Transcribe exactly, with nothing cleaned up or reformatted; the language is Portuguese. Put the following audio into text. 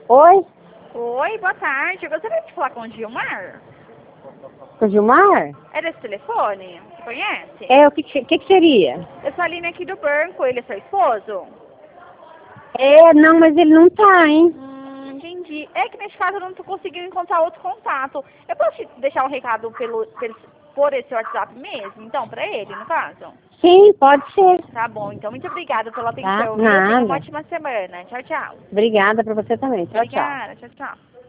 Oi? Oi, boa tarde. Eu gostaria de falar com o Gilmar. Com o Gilmar? É desse telefone? Você conhece? É, o que, que, que seria? Eu sou a Aline aqui do banco. Ele é seu esposo? É, não, mas ele não tá, hein? Hum, entendi. É que nesse caso eu não tô conseguindo encontrar outro contato. Eu posso te deixar um recado pelo, pelo, por esse WhatsApp mesmo, então, pra ele, no caso? Sim, pode ser. Tá bom, então muito obrigada pela Tá, atenção, viu? Tenha uma nada. ótima semana. Tchau, tchau. Obrigada pra você também. Tchau, tchau. Obrigada, tchau, tchau.